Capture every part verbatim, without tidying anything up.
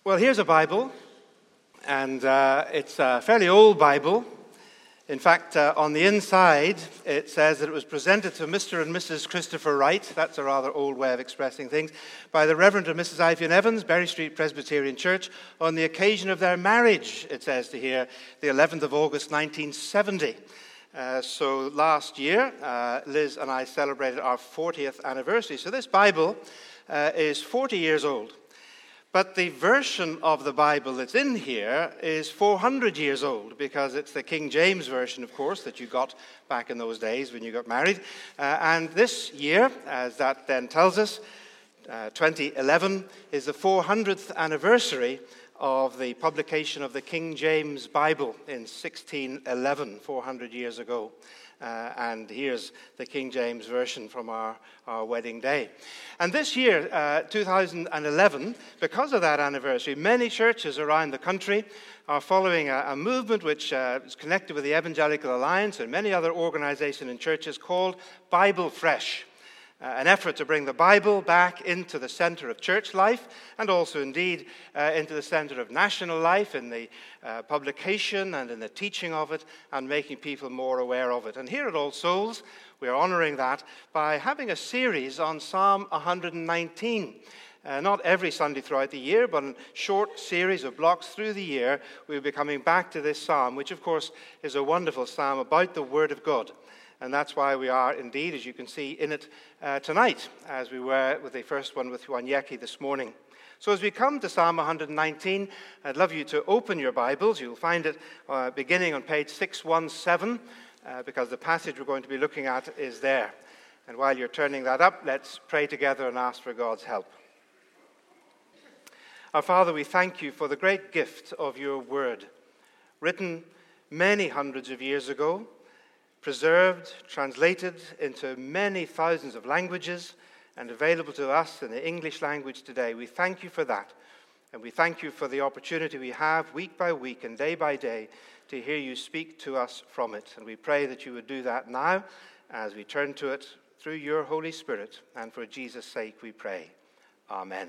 Well, here's a Bible, and uh, it's a fairly old Bible. In fact, uh, on the inside, it says that it was presented to Mister and Missus Christopher Wright, that's a rather old way of expressing things, by the Reverend and Missus Ivan Evans, Berry Street Presbyterian Church, on the occasion of their marriage, it says to here, the eleventh of August, nineteen seventy. Uh, so last year, uh, Liz and I celebrated our fortieth anniversary. So this Bible uh, is forty years old. But the version of the Bible that's in here is four hundred years old, because it's the King James Version, of course, that you got back in those days when you got married. Uh, and this year, as that then tells us, uh, twenty eleven, is the four hundredth anniversary of the publication of the King James Bible in sixteen eleven, four hundred years ago. Uh, and here's the King James Version from our, our wedding day. And this year, uh, two thousand eleven, because of that anniversary, many churches around the country are following a, a movement which uh, is connected with the Evangelical Alliance and many other organizations and churches called Bible Fresh. Uh, an effort to bring the Bible back into the center of church life, and also indeed uh, into the center of national life in the uh, publication and in the teaching of it, and making people more aware of it. And here at All Souls, we are honoring that by having a series on Psalm one hundred nineteen. Uh, not every Sunday throughout the year, but in a short series of blocks through the year, we'll be coming back to this psalm, which of course is a wonderful psalm about the Word of God. And that's why we are indeed, as you can see, in it uh, tonight, as we were with the first one with Wanyeki this morning. So as we come to Psalm one hundred nineteen, I'd love you to open your Bibles. You'll find it uh, beginning on page six seventeen, uh, because the passage we're going to be looking at is there. And while you're turning that up, let's pray together and ask for God's help. Our Father, we thank you for the great gift of your word, written many hundreds of years ago, preserved, translated into many thousands of languages, and available to us in the English language today. We thank you for that. And we thank you for the opportunity we have week by week and day by day to hear you speak to us from it. And we pray that you would do that now as we turn to it through your Holy Spirit. And for Jesus' sake we pray. Amen.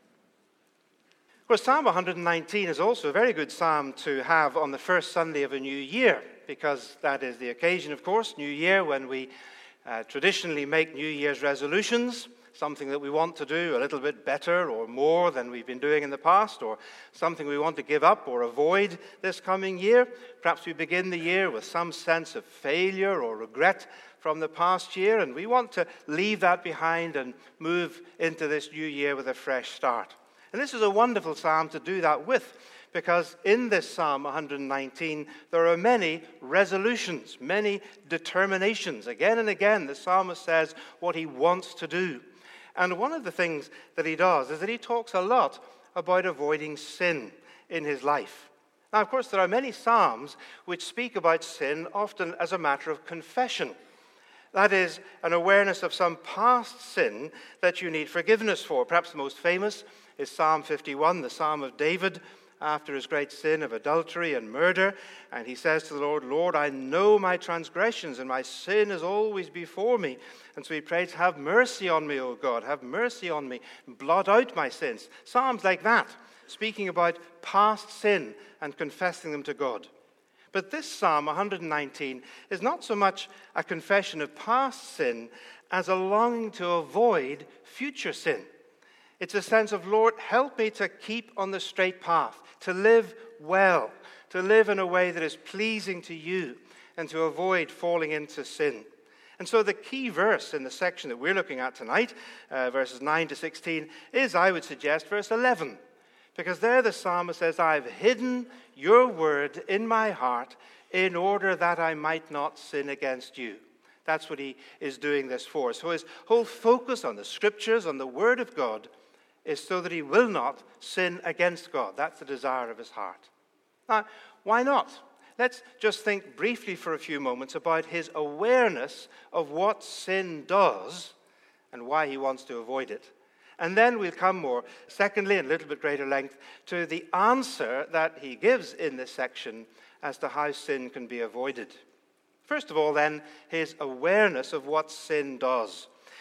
Well, Psalm one hundred nineteen is also a very good psalm to have on the first Sunday of a new year, because that is the occasion, of course, New Year, when we uh, traditionally make New Year's resolutions, something that we want to do a little bit better or more than we've been doing in the past, or something we want to give up or avoid this coming year. Perhaps we begin the year with some sense of failure or regret from the past year, and we want to leave that behind and move into this new year with a fresh start. And this is a wonderful psalm to do that with, because in this Psalm one hundred nineteen, there are many resolutions, many determinations. Again and again, the psalmist says what he wants to do. And one of the things that he does is that he talks a lot about avoiding sin in his life. Now, of course, there are many psalms which speak about sin often as a matter of confession. That is, an awareness of some past sin that you need forgiveness for. Perhaps the most famous is Psalm fifty-one, the Psalm of David, after his great sin of adultery and murder. And he says to the Lord, Lord, I know my transgressions, and my sin is always before me. And so he prays, have mercy on me, O God, have mercy on me, blot out my sins. Psalms like that, speaking about past sin and confessing them to God. But this Psalm one hundred nineteen is not so much a confession of past sin as a longing to avoid future sin. It's a sense of, Lord, help me to keep on the straight path, to live well, to live in a way that is pleasing to you, and to avoid falling into sin. And so the key verse in the section that we're looking at tonight, uh, verses nine to sixteen, is, I would suggest, verse eleven. Because there the psalmist says, I've hidden your word in my heart in order that I might not sin against you. That's what he is doing this for. So his whole focus on the scriptures, on the word of God, is so that he will not sin against God. That's the desire of his heart. Now, why not? Let's just think briefly for a few moments about his awareness of what sin does and why he wants to avoid it. And then we'll come more, secondly, in a little bit greater length, to the answer that he gives in this section as to how sin can be avoided. First of all, then, his awareness of what sin does.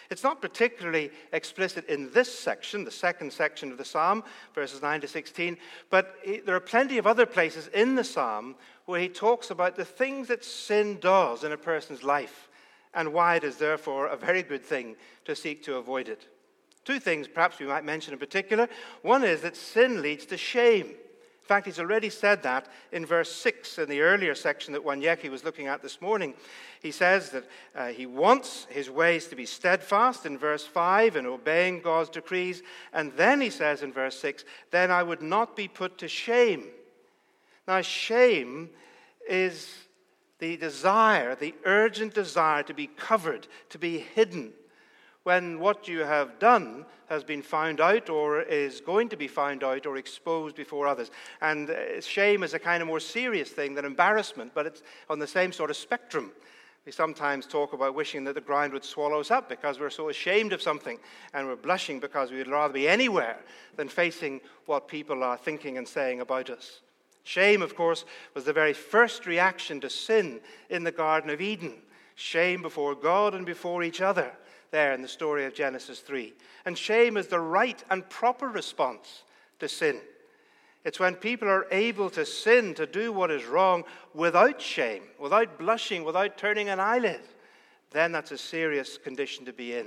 It's not particularly explicit in this section, the second section of the psalm, verses nine to sixteen, but there are plenty of other places in the psalm where he talks about the things that sin does in a person's life and why it is therefore a very good thing to seek to avoid it. Two things perhaps we might mention in particular. One is that sin leads to shame. In fact, he's already said that in verse six in the earlier section that Wanyeki was looking at this morning. He says that uh, he wants his ways to be steadfast in verse five in obeying God's decrees. And then he says in verse six, then I would not be put to shame. Now, shame is the desire, the urgent desire to be covered, to be hidden, when what you have done has been found out or is going to be found out or exposed before others. And uh, shame is a kind of more serious thing than embarrassment, but it's on the same sort of spectrum. We sometimes talk about wishing that the ground would swallow us up because we're so ashamed of something, and we're blushing because we would rather be anywhere than facing what people are thinking and saying about us. Shame, of course, was the very first reaction to sin in the Garden of Eden. Shame before God and before each other, there in the story of Genesis three. And shame is the right and proper response to sin. It's when people are able to sin, to do what is wrong, without shame, without blushing, without turning an eyelid, then that's a serious condition to be in.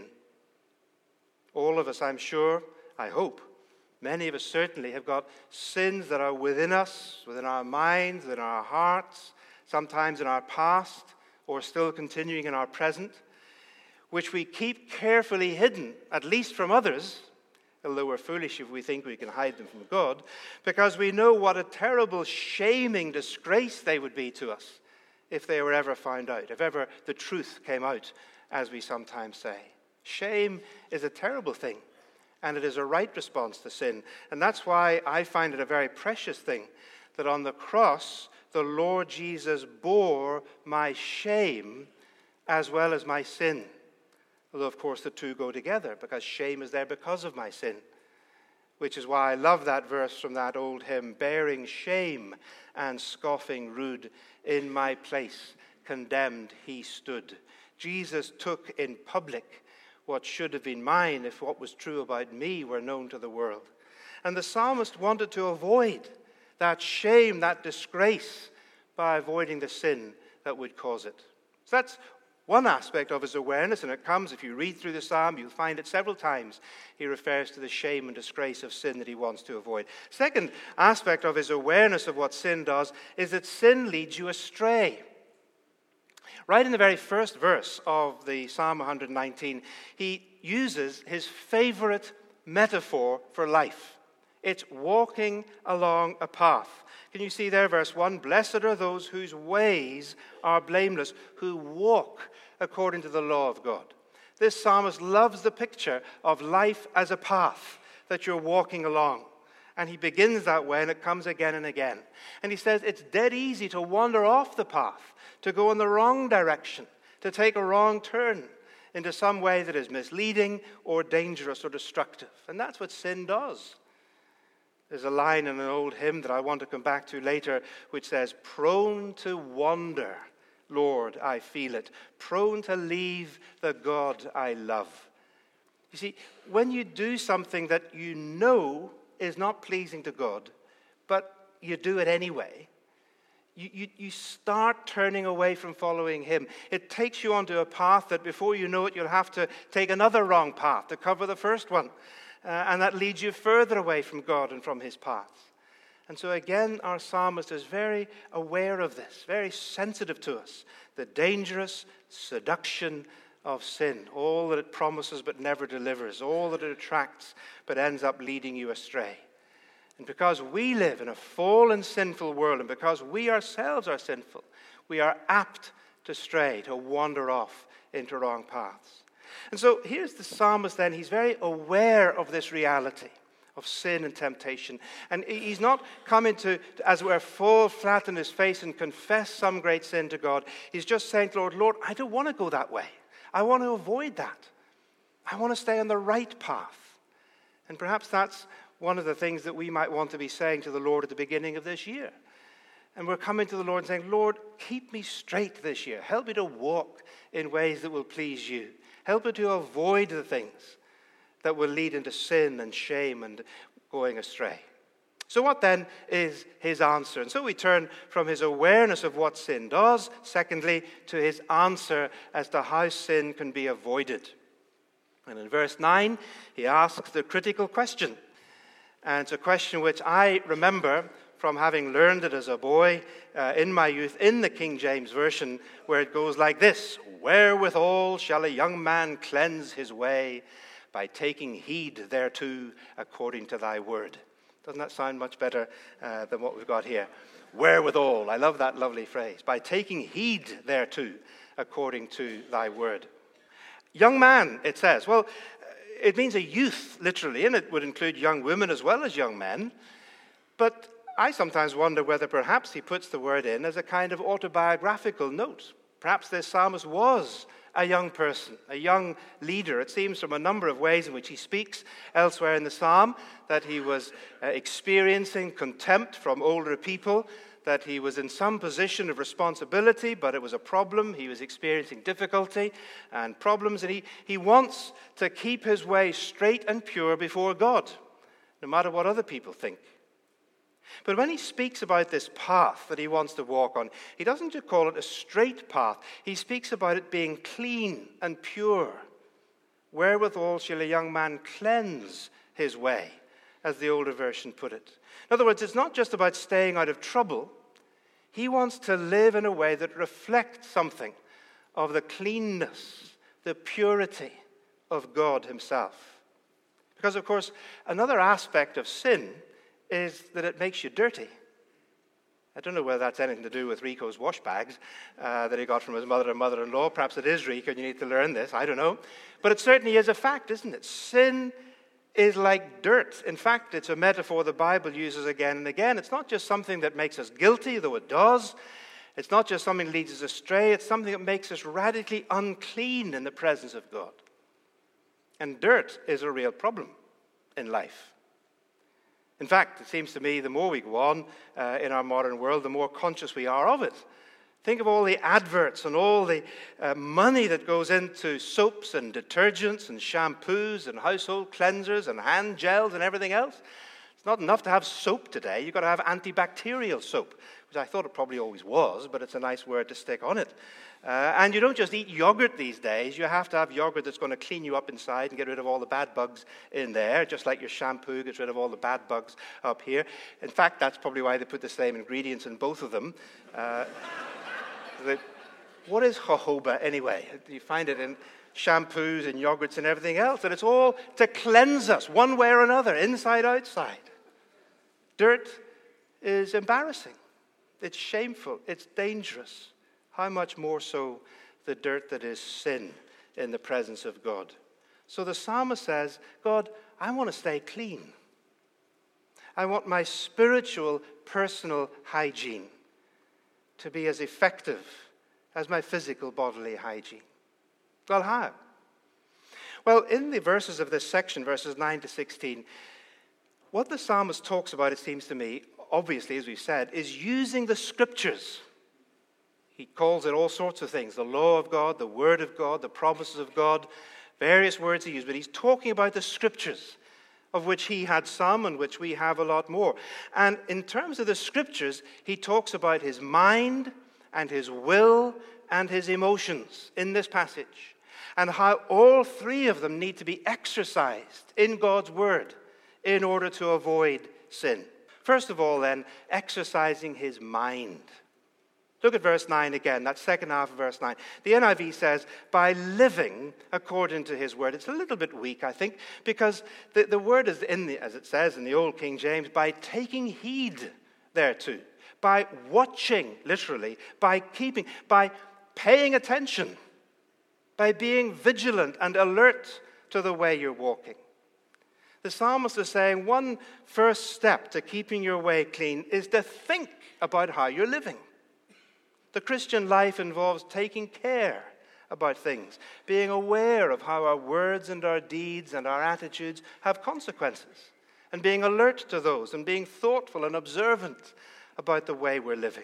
All of us, I'm sure, I hope, many of us certainly have got sins that are within us, within our minds, within our hearts, sometimes in our past, or still continuing in our present, which we keep carefully hidden, at least from others, although we're foolish if we think we can hide them from God, because we know what a terrible, shaming disgrace they would be to us if they were ever found out, if ever the truth came out, as we sometimes say. Shame is a terrible thing, and it is a right response to sin. And that's why I find it a very precious thing that on the cross, the Lord Jesus bore my shame as well as my sin. Although, of course, the two go together, because shame is there because of my sin. Which is why I love that verse from that old hymn, bearing shame and scoffing rude, in my place condemned he stood. Jesus took in public what should have been mine if what was true about me were known to the world. And the psalmist wanted to avoid that shame, that disgrace, by avoiding the sin that would cause it. So that's one aspect of his awareness, and it comes, if you read through the psalm, you'll find it several times. He refers to the shame and disgrace of sin that he wants to avoid. Second aspect of his awareness of what sin does is that sin leads you astray. Right in the very first verse of the Psalm one nineteen, he uses his favorite metaphor for life. It's walking along a path. Can you see there, verse one? Blessed are those whose ways are blameless, who walk according to the law of God. This psalmist loves the picture of life as a path that you're walking along. And he begins that way, and it comes again and again. And he says it's dead easy to wander off the path, to go in the wrong direction, to take a wrong turn into some way that is misleading or dangerous or destructive. And that's what sin does. There's a line in an old hymn that I want to come back to later, which says, prone to wander, Lord, I feel it. Prone to leave the God I love. You see, when you do something that you know is not pleasing to God, but you do it anyway, you, you, you start turning away from following him. It takes you onto a path that before you know it, you'll have to take another wrong path to cover the first one. Uh, and that leads you further away from God and from his path. And so again, our psalmist is very aware of this, very sensitive to us, the dangerous seduction of sin, all that it promises but never delivers, all that it attracts but ends up leading you astray. And because we live in a fallen, sinful world, and because we ourselves are sinful, we are apt to stray, to wander off into wrong paths. And so here's the psalmist then. He's very aware of this reality of sin and temptation. And he's not coming to, as it were, fall flat on his face and confess some great sin to God. He's just saying to the Lord, Lord, I don't want to go that way. I want to avoid that. I want to stay on the right path. And perhaps that's one of the things that we might want to be saying to the Lord at the beginning of this year. And we're coming to the Lord and saying, Lord, keep me straight this year. Help me to walk in ways that will please you. Help her to avoid the things that will lead into sin and shame and going astray. So what then is his answer? And so we turn from his awareness of what sin does, secondly, to his answer as to how sin can be avoided. And in verse nine, he asks the critical question. And it's a question which I remember from having learned it as a boy uh, in my youth in the King James Version, where it goes like this: "Wherewithal shall a young man cleanse his way? By taking heed thereto according to thy word." Doesn't that sound much better uh, than what we've got here? Wherewithal. I love that lovely phrase. By taking heed thereto according to thy word. Young man, it says. Well, it means a youth, literally, and it would include young women as well as young men. But I sometimes wonder whether perhaps he puts the word in as a kind of autobiographical note. Perhaps this psalmist was a young person, a young leader. It seems from a number of ways in which he speaks elsewhere in the psalm that he was uh, experiencing contempt from older people, that he was in some position of responsibility, but it was a problem. He was experiencing difficulty and problems, and he, he wants to keep his way straight and pure before God, no matter what other people think. But when he speaks about this path that he wants to walk on, he doesn't just call it a straight path. He speaks about it being clean and pure. Wherewithal shall a young man cleanse his way, as the older version put it. In other words, it's not just about staying out of trouble. He wants to live in a way that reflects something of the cleanness, the purity of God himself. Because, of course, another aspect of sin is that it makes you dirty. I don't know whether that's anything to do with Rico's wash bags uh, that he got from his mother and mother-in-law. Perhaps it is, Rico, and you need to learn this. I don't know. But it certainly is a fact, isn't it? Sin is like dirt. In fact, it's a metaphor the Bible uses again and again. It's not just something that makes us guilty, though it does. It's not just something that leads us astray. It's something that makes us radically unclean in the presence of God. And dirt is a real problem in life. In fact, it seems to me the more we go on uh, in our modern world, the more conscious we are of it. Think of all the adverts and all the uh, money that goes into soaps and detergents and shampoos and household cleansers and hand gels and everything else. It's not enough to have soap today. You've got to have antibacterial soap, which I thought it probably always was, but it's a nice word to stick on it. Uh, and you don't just eat yogurt these days. You have to have yogurt that's going to clean you up inside and get rid of all the bad bugs in there, just like your shampoo gets rid of all the bad bugs up here. In fact, that's probably why they put the same ingredients in both of them. Uh, the, what is jojoba anyway? You find it in shampoos and yogurts and everything else. And it's all to cleanse us one way or another, inside, outside. Dirt is embarrassing. It's shameful. It's dangerous. How much more so the dirt that is sin in the presence of God. So the psalmist says, God, I want to stay clean. I want my spiritual, personal hygiene to be as effective as my physical, bodily hygiene. Well, how? Well, in the verses of this section, verses nine to sixteen, what the psalmist talks about, it seems to me, obviously, as we've said, is using the scriptures. He calls it all sorts of things, the law of God, the word of God, the promises of God, various words he used, but he's talking about the scriptures, of which he had some and which we have a lot more. And in terms of the scriptures, he talks about his mind and his will and his emotions in this passage, and how all three of them need to be exercised in God's word in order to avoid sin. First of all, then, exercising his mind. Look at verse nine again, that second half of verse nine. The N I V says, by living according to his word. It's a little bit weak, I think, because the, the word is in the, as it says in the old King James, by taking heed thereto, by watching, literally, by keeping, by paying attention, by being vigilant and alert to the way you're walking. The psalmist is saying one first step to keeping your way clean is to think about how you're living. The Christian life involves taking care about things, being aware of how our words and our deeds and our attitudes have consequences, and being alert to those, and being thoughtful and observant about the way we're living.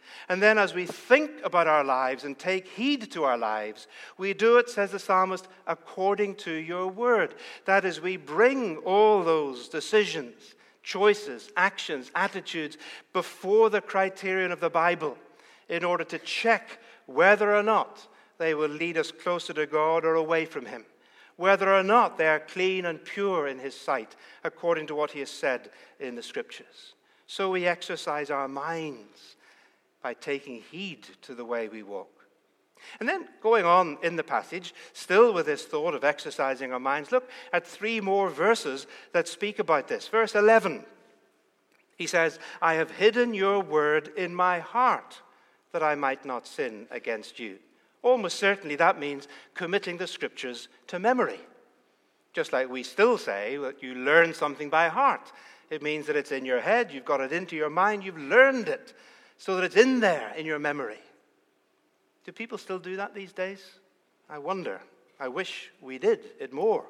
And then as we think about our lives and take heed to our lives, we do it, says the psalmist, according to your word. That is, we bring all those decisions, choices, actions, attitudes before the criterion of the Bible in order to check whether or not they will lead us closer to God or away from him, whether or not they are clean and pure in his sight, according to what he has said in the Scriptures. So we exercise our minds by taking heed to the way we walk. And then going on in the passage, still with this thought of exercising our minds, look at three more verses that speak about this. Verse eleven, he says, I have hidden your word in my heart that I might not sin against you. Almost certainly that means committing the Scriptures to memory. Just like we still say that you learn something by heart. It means that it's in your head, you've got it into your mind, you've learned it, so that it's in there in your memory. Do people still do that these days? I wonder. I wish we did it more.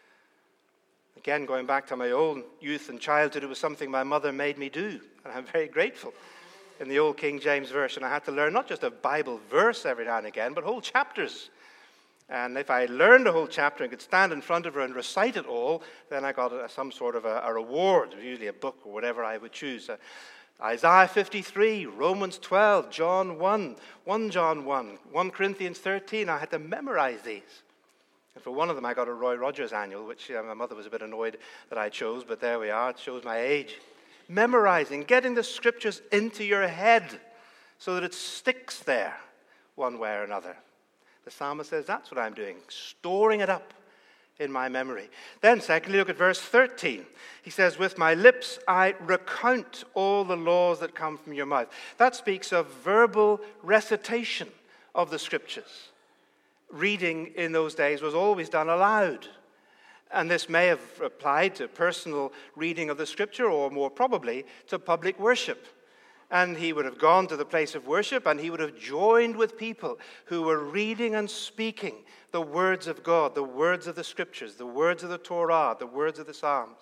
Again, going back to my own youth and childhood, it was something my mother made me do, and I'm very grateful. In the old King James Version, I had to learn not just a Bible verse every now and again, but whole chapters. And if I learned a whole chapter and could stand in front of her and recite it all, then I got a, some sort of a, a reward, usually a book or whatever I would choose. Uh, Isaiah fifty-three, Romans twelve, John one, First John one, First Corinthians thirteen. I had to memorize these. And for one of them, I got a Roy Rogers annual, which uh, my mother was a bit annoyed that I chose, but there we are. It shows my age. Memorizing, getting the Scriptures into your head so that it sticks there one way or another. The psalmist says, that's what I'm doing, storing it up in my memory. Then, secondly, look at verse thirteen. He says, with my lips I recount all the laws that come from your mouth. That speaks of verbal recitation of the Scriptures. Reading in those days was always done aloud. And this may have applied to personal reading of the Scripture, or more probably to public worship. And he would have gone to the place of worship and he would have joined with people who were reading and speaking the words of God, the words of the Scriptures, the words of the Torah, the words of the Psalms.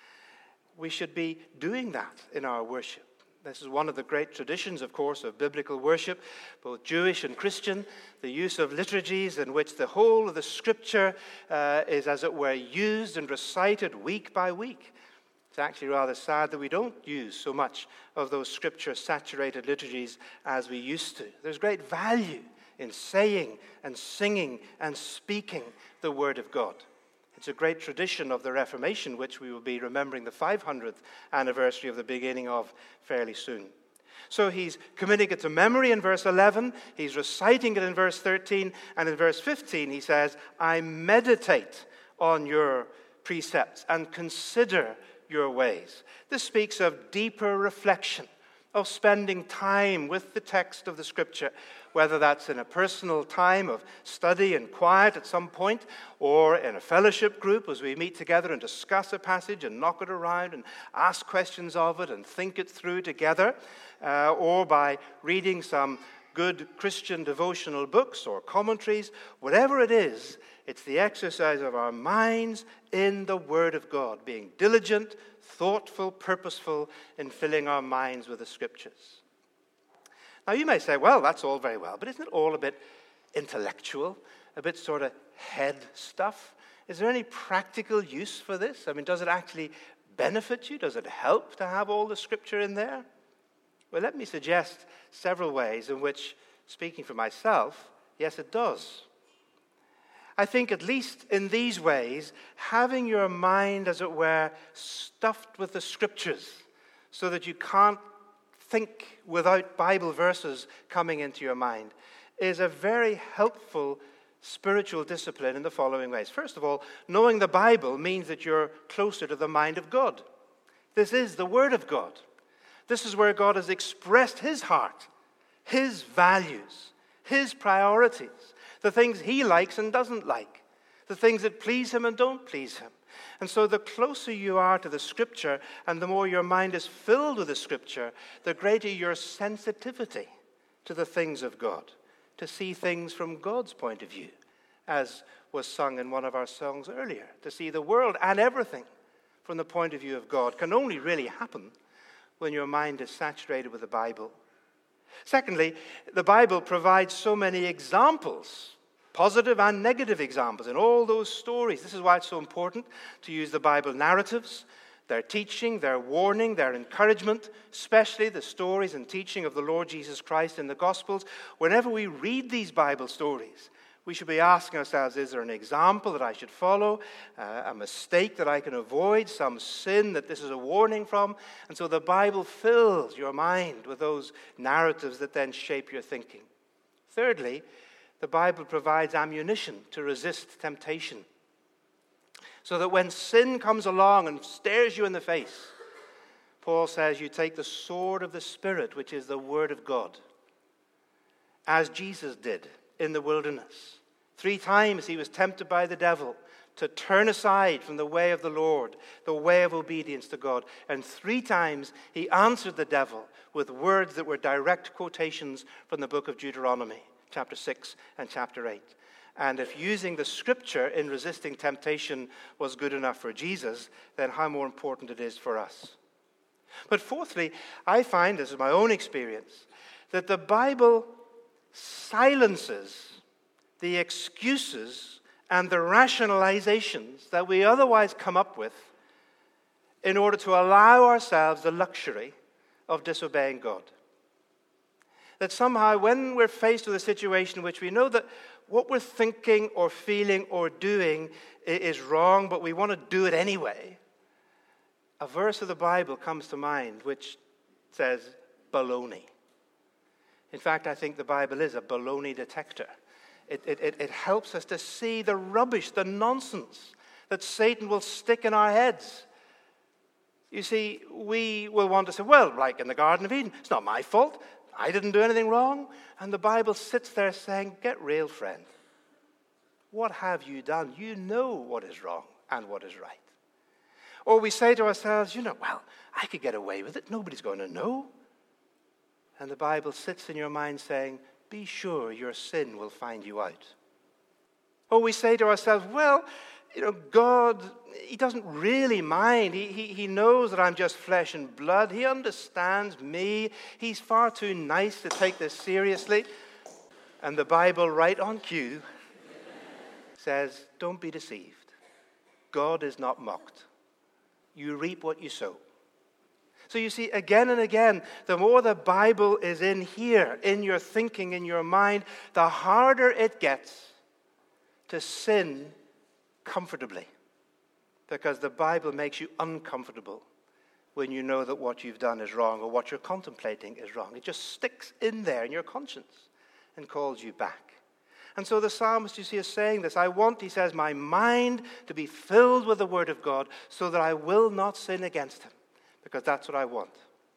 We should be doing that in our worship. This is one of the great traditions, of course, of biblical worship, both Jewish and Christian, the use of liturgies in which the whole of the Scripture uh, is, as it were, used and recited week by week. It's actually rather sad that we don't use so much of those Scripture-saturated liturgies as we used to. There's great value in saying and singing and speaking the Word of God. It's a great tradition of the Reformation, which we will be remembering the five hundredth anniversary of the beginning of fairly soon. So he's committing it to memory in verse eleven, he's reciting it in verse thirteen, and in verse fifteen he says, I meditate on your precepts and consider your ways. This speaks of deeper reflection, of spending time with the text of the Scripture, whether that's in a personal time of study and quiet at some point, or in a fellowship group as we meet together and discuss a passage and knock it around and ask questions of it and think it through together, uh, or by reading some good Christian devotional books or commentaries. Whatever it is, it's the exercise of our minds in the Word of God, being diligent, thoughtful, purposeful in filling our minds with the Scriptures. Now you may say, well, that's all very well, but isn't it all a bit intellectual, a bit sort of head stuff? Is there any practical use for this? I mean, does it actually benefit you? Does it help to have all the Scripture in there? Well, let me suggest several ways in which, speaking for myself, yes, it does. I think at least in these ways, having your mind, as it were, stuffed with the Scriptures so that you can't think without Bible verses coming into your mind is a very helpful spiritual discipline in the following ways. First of all, knowing the Bible means that you're closer to the mind of God. This is the Word of God. This is where God has expressed his heart, his values, his priorities, the things he likes and doesn't like, the things that please him and don't please him. And so the closer you are to the Scripture and the more your mind is filled with the Scripture, the greater your sensitivity to the things of God, to see things from God's point of view, as was sung in one of our songs earlier. To see the world and everything from the point of view of God can only really happen when your mind is saturated with the Bible. Secondly, the Bible provides so many examples, positive and negative examples, in all those stories. This is why it's so important to use the Bible narratives, their teaching, their warning, their encouragement, especially the stories and teaching of the Lord Jesus Christ in the Gospels. Whenever we read these Bible stories, we should be asking ourselves, is there an example that I should follow, uh, a mistake that I can avoid, some sin that this is a warning from? And so the Bible fills your mind with those narratives that then shape your thinking. Thirdly, the Bible provides ammunition to resist temptation, so that when sin comes along and stares you in the face, Paul says you take the sword of the Spirit, which is the Word of God, as Jesus did in the wilderness. Three times he was tempted by the devil to turn aside from the way of the Lord, the way of obedience to God. And three times he answered the devil with words that were direct quotations from the book of Deuteronomy, chapter six and chapter eight. And if using the scripture in resisting temptation was good enough for Jesus, then how more important it is for us. But fourthly, I find, this is my own experience, that the Bible silences the excuses and the rationalizations that we otherwise come up with in order to allow ourselves the luxury of disobeying God. That somehow when we're faced with a situation in which we know that what we're thinking or feeling or doing is wrong, but we want to do it anyway, a verse of the Bible comes to mind which says, baloney. In fact, I think the Bible is a baloney detector. It, it, it helps us to see the rubbish, the nonsense that Satan will stick in our heads. You see, we will want to say, well, like in the Garden of Eden, it's not my fault. I didn't do anything wrong. And the Bible sits there saying, get real, friend. What have you done? You know what is wrong and what is right. Or we say to ourselves, you know, well, I could get away with it. Nobody's going to know. And the Bible sits in your mind saying, be sure your sin will find you out. Or we say to ourselves, well, you know, God, he doesn't really mind. He, he, he knows that I'm just flesh and blood. He understands me. He's far too nice to take this seriously. And the Bible, right on cue, says, don't be deceived. God is not mocked. You reap what you sow. So you see, again and again, the more the Bible is in here, in your thinking, in your mind, the harder it gets to sin comfortably. Because the Bible makes you uncomfortable when you know that what you've done is wrong or what you're contemplating is wrong. It just sticks in there in your conscience and calls you back. And so the psalmist, you see, is saying this. I want, he says, my mind to be filled with the word of God so that I will not sin against him. Because that's what I want.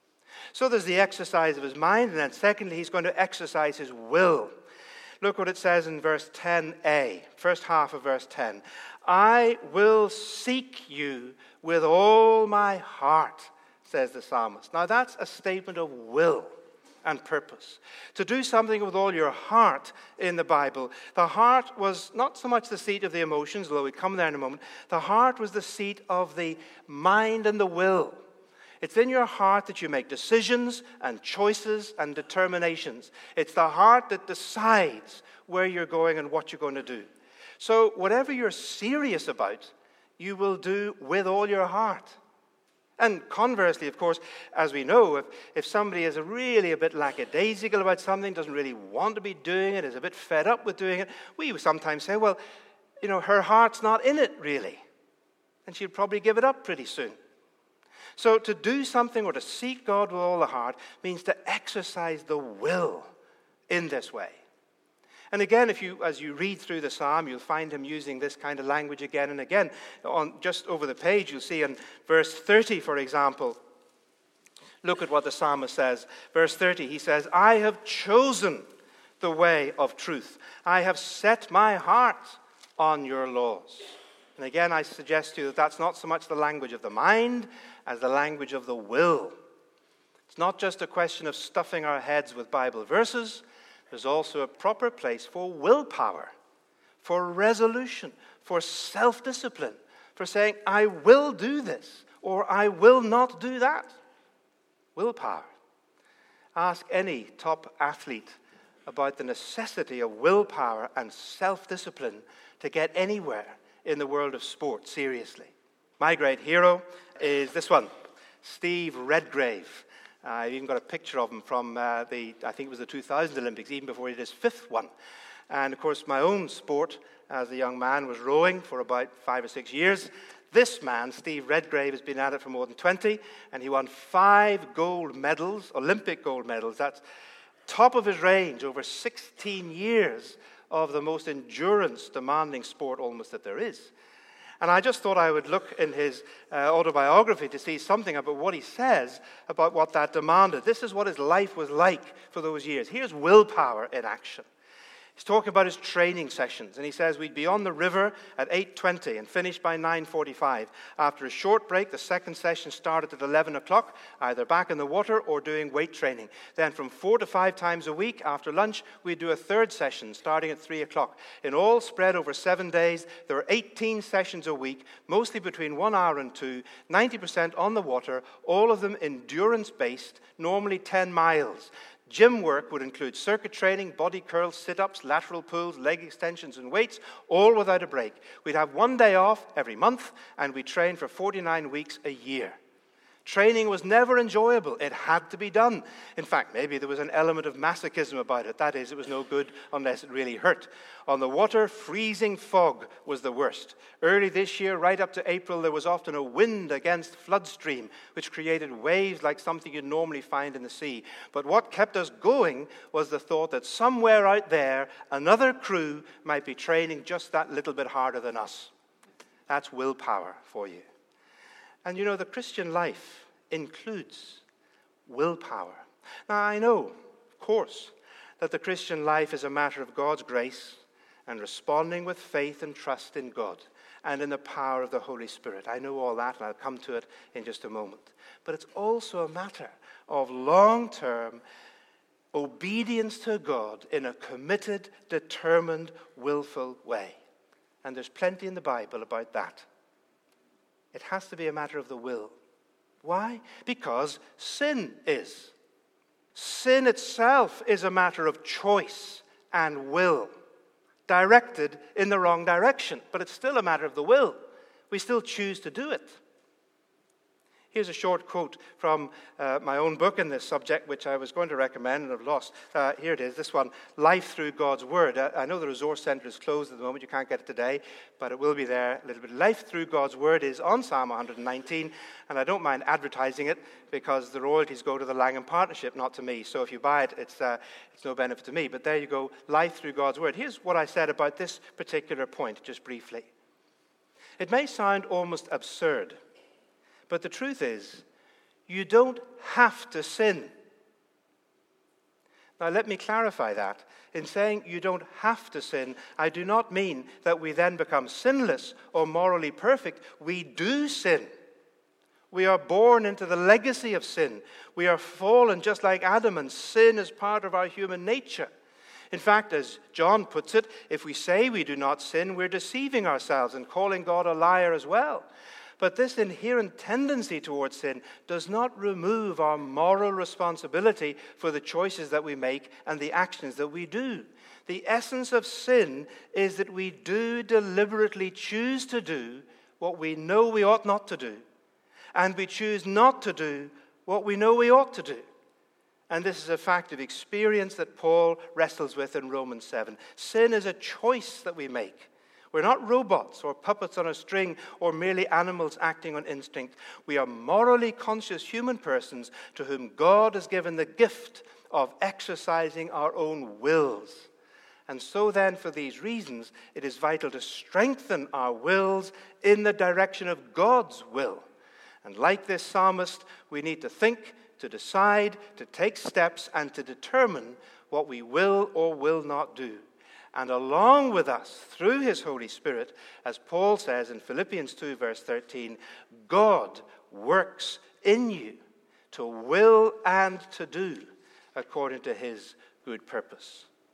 So there's the exercise of his mind. And then secondly, he's going to exercise his will. Look what it says in verse ten a. First half of verse ten. I will seek you with all my heart, says the psalmist. Now that's a statement of will and purpose. To do something with all your heart in the Bible. The heart was not so much the seat of the emotions, although we come there in a moment. The heart was the seat of the mind and the will. It's in your heart that you make decisions and choices and determinations. It's the heart that decides where you're going and what you're going to do. So whatever you're serious about, you will do with all your heart. And conversely, of course, as we know, if, if somebody is really a bit lackadaisical about something, doesn't really want to be doing it, is a bit fed up with doing it, we sometimes say, well, you know, her heart's not in it really. And she'll probably give it up pretty soon. So to do something or to seek God with all the heart means to exercise the will in this way. And again, if you, as you read through the psalm, you'll find him using this kind of language again and again. On just over the page, you'll see in verse thirty, for example, look at what the psalmist says. Verse thirty, he says, I have chosen the way of truth. I have set my heart on your laws. And again, I suggest to you that that's not so much the language of the mind as the language of the will. It's not just a question of stuffing our heads with Bible verses. There's also a proper place for willpower, for resolution, for self-discipline, for saying, I will do this, or I will not do that. Willpower. Ask any top athlete about the necessity of willpower and self-discipline to get anywhere in the world of sport, seriously. My great hero is this one, Steve Redgrave. Uh, I've even got a picture of him from uh, the, I think it was the two thousand Olympics, even before he did his fifth one. And of course, my own sport as a young man was rowing for about five or six years. This man, Steve Redgrave, has been at it for more than twenty, and he won five gold medals, Olympic gold medals. That's top of his range over sixteen years of the most endurance-demanding sport almost that there is. And I just thought I would look in his uh, autobiography to see something about what he says about what that demanded. This is what his life was like for those years. Here's willpower in action. He's talking about his training sessions, and he says we'd be on the river at eight twenty and finish by nine forty-five. After a short break, the second session started at eleven o'clock, either back in the water or doing weight training. Then from four to five times a week after lunch, we'd do a third session starting at three o'clock. In all, spread over seven days, there were eighteen sessions a week, mostly between one hour and two, ninety percent on the water, all of them endurance-based, normally ten miles. Gym work would include circuit training, body curls, sit-ups, lateral pulls, leg extensions, and weights, all without a break. We'd have one day off every month, and we'd train for forty-nine weeks a year. Training was never enjoyable. It had to be done. In fact, maybe there was an element of masochism about it. That is, it was no good unless it really hurt. On the water, freezing fog was the worst. Early this year, right up to April, there was often a wind against flood stream, which created waves like something you'd normally find in the sea. But what kept us going was the thought that somewhere out there, another crew might be training just that little bit harder than us. That's willpower for you. And you know, the Christian life includes willpower. Now, I know, of course, that the Christian life is a matter of God's grace and responding with faith and trust in God and in the power of the Holy Spirit. I know all that, and I'll come to it in just a moment. But it's also a matter of long-term obedience to God in a committed, determined, willful way. And there's plenty in the Bible about that. It has to be a matter of the will. Why? Because sin is. Sin itself is a matter of choice and will, directed in the wrong direction. But it's still a matter of the will. We still choose to do it. Here's a short quote from uh, my own book in this subject, which I was going to recommend and have lost. Uh, here it is, this one, Life Through God's Word. Uh, I know the Resource Centre is closed at the moment. You can't get it today, but it will be there a little bit. Life Through God's Word is on Psalm one nineteen, and I don't mind advertising it because the royalties go to the Langham Partnership, not to me. So if you buy it, it's, uh, it's no benefit to me. But there you go, Life Through God's Word. Here's what I said about this particular point, just briefly. It may sound almost absurd, but the truth is, you don't have to sin. Now, let me clarify that. In saying you don't have to sin, I do not mean that we then become sinless or morally perfect. We do sin. We are born into the legacy of sin. We are fallen just like Adam, and sin is part of our human nature. In fact, as John puts it, if we say we do not sin, we're deceiving ourselves and calling God a liar as well. But this inherent tendency towards sin does not remove our moral responsibility for the choices that we make and the actions that we do. The essence of sin is that we do deliberately choose to do what we know we ought not to do, and we choose not to do what we know we ought to do. And this is a fact of experience that Paul wrestles with in Romans seven. Sin is a choice that we make. We're not robots or puppets on a string or merely animals acting on instinct. We are morally conscious human persons to whom God has given the gift of exercising our own wills. And so then, for these reasons, it is vital to strengthen our wills in the direction of God's will. And like this psalmist, we need to think, to decide, to take steps, and to determine what we will or will not do. And along with us, through his Holy Spirit, as Paul says in Philippians two, verse thirteen, God works in you to will and to do according to his good purpose.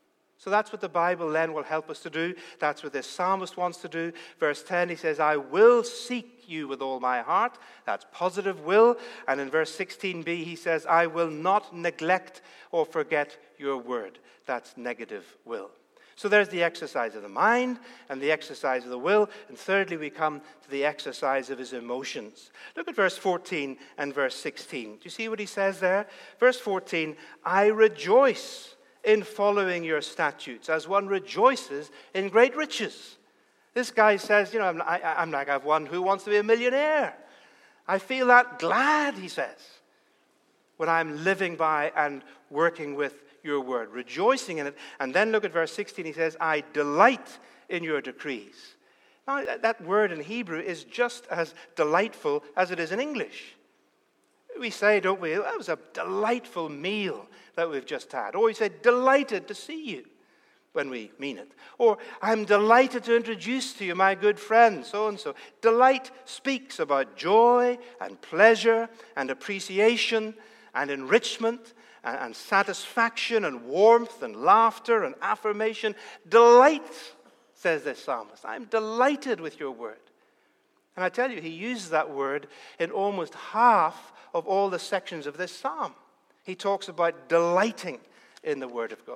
So that's what the Bible then will help us to do. That's what this psalmist wants to do. Verse ten, he says, I will seek you with all my heart. That's positive will. And in verse sixteen b, he says, I will not neglect or forget your word. That's negative will. So there's the exercise of the mind and the exercise of the will. And thirdly, we come to the exercise of his emotions. Look at verse fourteen and verse sixteen. Do you see what he says there? Verse fourteen, I rejoice in following your statutes, as one rejoices in great riches. This guy says, you know, I'm, I, I'm like I've one who wants to be a millionaire. I feel that glad, he says, when I'm living by and working with your word, rejoicing in it. And then look at verse sixteen, he says, I delight in your decrees. Now, that word in Hebrew is just as delightful as it is in English. We say, don't we, that was a delightful meal that we've just had. Or we say, delighted to see you, when we mean it. Or, I'm delighted to introduce to you my good friend, so-and-so. Delight speaks about joy and pleasure and appreciation and enrichment and, and satisfaction and warmth and laughter and affirmation. Delight, says this psalmist. I'm delighted with your word. And I tell you, he uses that word in almost half of all the sections of this psalm. He talks about delighting in the word of God.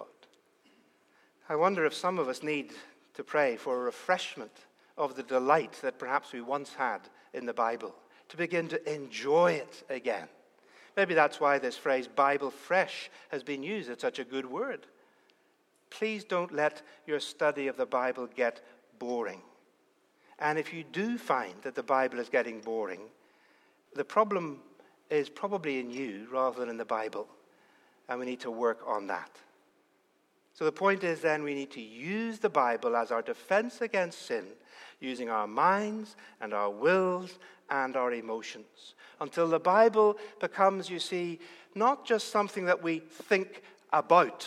I wonder if some of us need to pray for a refreshment of the delight that perhaps we once had in the Bible, to begin to enjoy it again. Maybe that's why this phrase, Bible fresh, has been used. It's such a good word. Please don't let your study of the Bible get boring. And if you do find that the Bible is getting boring, the problem is probably in you rather than in the Bible. And we need to work on that. So the point is then we need to use the Bible as our defense against sin, using our minds and our wills and our emotions, until the Bible becomes, you see, not just something that we think about,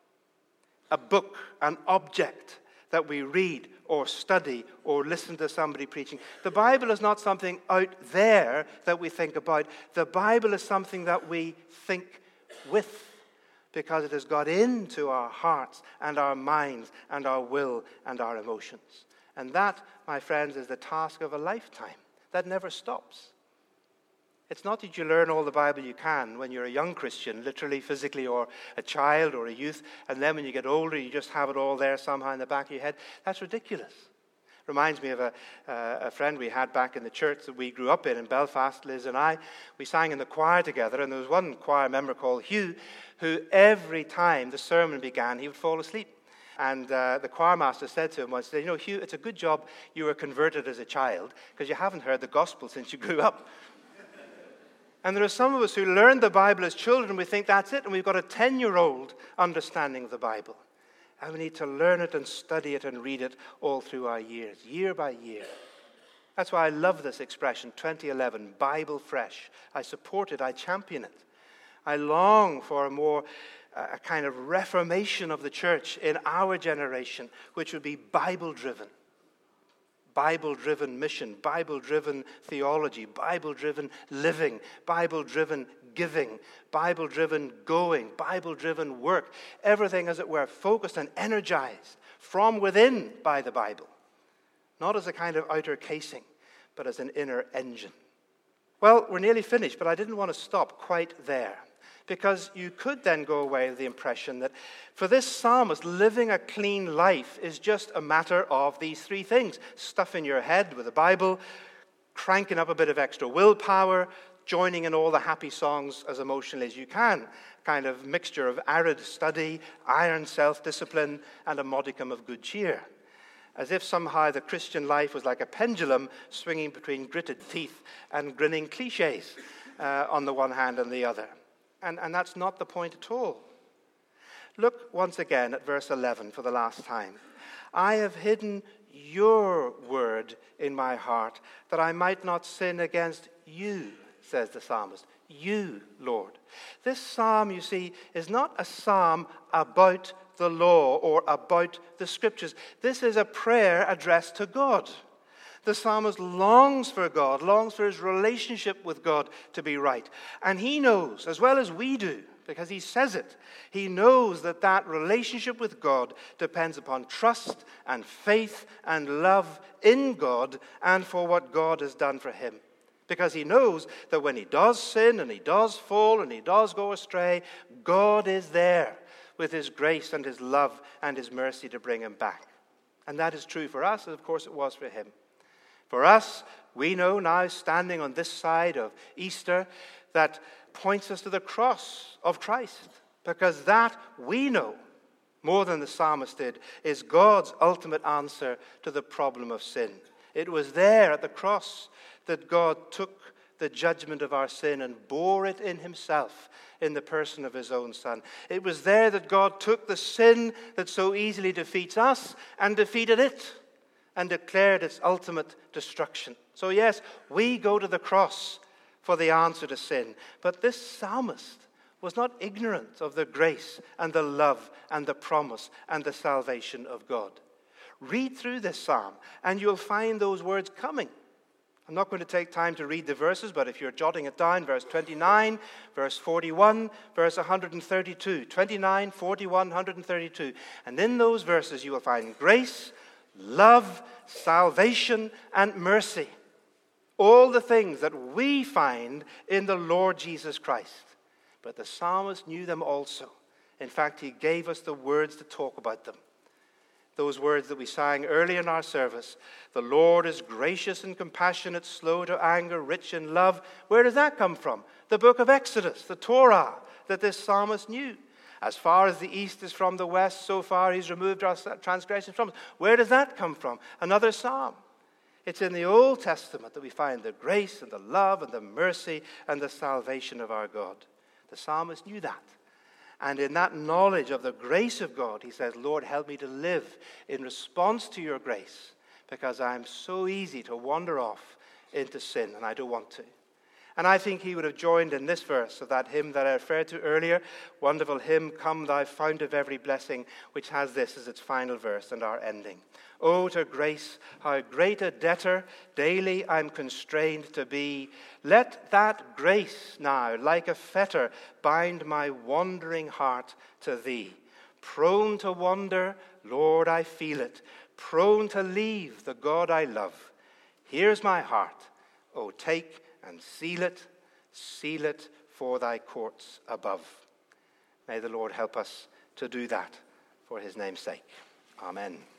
a book, an object that we read or study or listen to somebody preaching. The Bible is not something out there that we think about. The Bible is something that we think with, because it has got into our hearts and our minds and our will and our emotions. And that, my friends, is the task of a lifetime. That never stops. It's not that you learn all the Bible you can when you're a young Christian, literally, physically, or a child or a youth, and then when you get older, you just have it all there somehow in the back of your head. That's ridiculous. Reminds me of a, uh, a friend we had back in the church that we grew up in, in Belfast, Liz and I. We sang in the choir together, and there was one choir member called Hugh, who every time the sermon began, he would fall asleep. And uh, the choir master said to him once, you know, Hugh, it's a good job you were converted as a child, because you haven't heard the gospel since you grew up. And there are some of us who learned the Bible as children. We think that's it, and we've got a ten-year-old understanding of the Bible. And we need to learn it and study it and read it all through our years, year by year. That's why I love this expression, twenty eleven, Bible fresh. I support it, I champion it. I long for a more, uh, a kind of reformation of the church in our generation, which would be Bible-driven. Bible-driven mission, Bible-driven theology, Bible-driven living, Bible-driven giving, Bible-driven going, Bible-driven work. Everything, as it were, focused and energized from within by the Bible. Not as a kind of outer casing, but as an inner engine. Well, we're nearly finished, but I didn't want to stop quite there. Because you could then go away with the impression that for this psalmist, living a clean life is just a matter of these three things. Stuff in your head with the Bible, cranking up a bit of extra willpower, joining in all the happy songs as emotionally as you can. Kind of mixture of arid study, iron self-discipline, and a modicum of good cheer. As if somehow the Christian life was like a pendulum swinging between gritted teeth and grinning cliches uh, on the one hand and the other. And, and that's not the point at all. Look once again at verse eleven for the last time. I have hidden your word in my heart that I might not sin against you, says the psalmist. You, Lord. This psalm, you see, is not a psalm about the law or about the scriptures. This is a prayer addressed to God. The psalmist longs for God, longs for his relationship with God to be right. And he knows, as well as we do, because he says it. He knows that that relationship with God depends upon trust and faith and love in God and for what God has done for him. Because he knows that when he does sin and he does fall and he does go astray, God is there with his grace and his love and his mercy to bring him back. And that is true for us, and of course it was for him. For us, we know now, standing on this side of Easter, that points us to the cross of Christ. Because that, we know, more than the psalmist did, is God's ultimate answer to the problem of sin. It was there at the cross that God took the judgment of our sin and bore it in himself in the person of his own Son. It was there that God took the sin that so easily defeats us and defeated it and declared its ultimate destruction. So yes, we go to the cross for the answer to sin. But this psalmist was not ignorant of the grace and the love and the promise and the salvation of God. Read through this psalm and you'll find those words coming. I'm not going to take time to read the verses, but if you're jotting it down, verse twenty-nine, verse forty-one, verse one hundred thirty-two. twenty-nine, forty-one, one hundred thirty-two. And in those verses you will find grace, love, salvation, and mercy. All the things that we find in the Lord Jesus Christ. But the psalmist knew them also. In fact, he gave us the words to talk about them. Those words that we sang early in our service. The Lord is gracious and compassionate, slow to anger, rich in love. Where does that come from? The book of Exodus, the Torah that this psalmist knew. As far as the east is from the west, so far he's removed our transgressions from us. Where does that come from? Another psalm. It's in the Old Testament that we find the grace and the love and the mercy and the salvation of our God. The psalmist knew that. And in that knowledge of the grace of God, he says, Lord, help me to live in response to your grace, because I'm so easy to wander off into sin, and I don't want to. And I think he would have joined in this verse of that hymn that I referred to earlier, wonderful hymn, Come Thou Fount of Every Blessing, which has this as its final verse and our ending. Oh, to grace, how great a debtor daily I'm constrained to be. Let that grace now, like a fetter, bind my wandering heart to thee. Prone to wander, Lord, I feel it. Prone to leave the God I love. Here's my heart. Oh, take and seal it, seal it for thy courts above. May the Lord help us to do that for his name's sake. Amen.